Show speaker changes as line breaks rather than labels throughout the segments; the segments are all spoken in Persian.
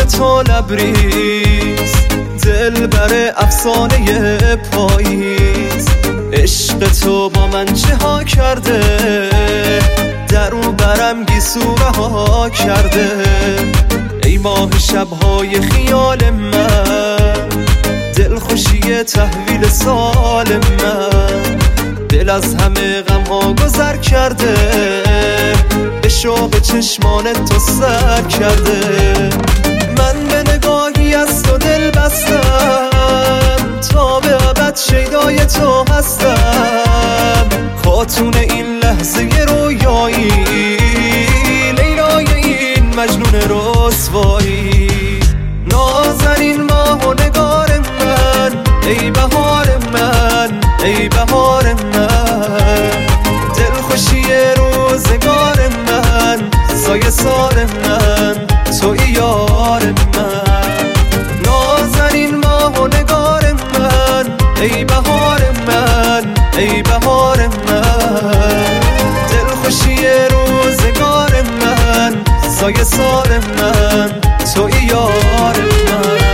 تو لبریز، دل بر افسانه پاییز. عشق تو با من چه ها کرده، در اون برم گیسو رها کرده. ای ماه شبهای خیال من، دل خوشی تحویل سال من. دل از همه غم ها گذر کرده، به شوق چشمان تو سر کرده. من به نگاهی از تو دل بستم، تا به ابد شیدای تو هستم. خاتون این لحظه رویایی، لیلای این مجنون رسوایی. نازنین ماه و نگار من، ای بهار من، ای بهار من. دل خوشی روزگار من، سایه سار من، توی یار من. نازنین ماه و نگار من، ای بهار من، ای بهار من. دل خوشی روزگار من، سایه سار من، توی یار من.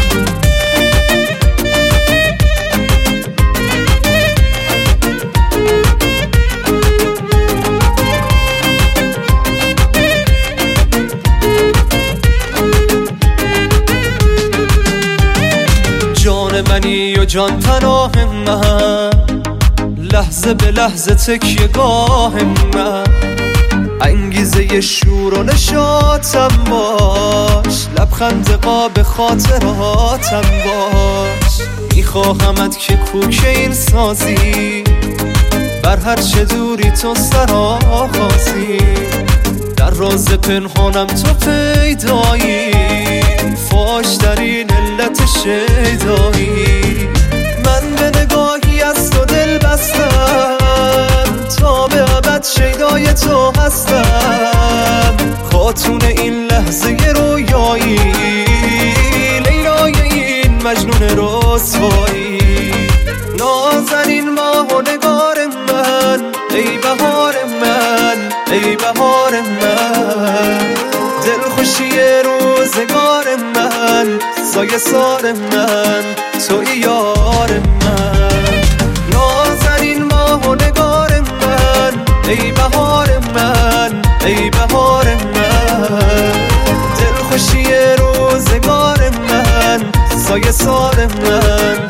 جان منی و جان پناه من، لحظه به لحظه تکیه گاه من. انگیزه شور و نشاطم باش، لبخند قاب خاطراتم باش. میخواهمت که کوک این سازی، بر هر چه دوری تو سرآغازی. در راز پنهانم تو پیدایی، فاش در این علت شیدایی. من به نگاهی از تو دل بستم، تا به ابد شیدای تو هستم. خاتون این لحظه رویایی، لیلای این مجنون رسوایی. نازنین ماه و نگار من، ای بهار من، ای بهار من. دل خوشی روزگار من، سایه سار من، توی یار من. نازنین ماه و نگار من، ای بهار من، ای بهار من. دل خوشی روزگار من، سایه سار من،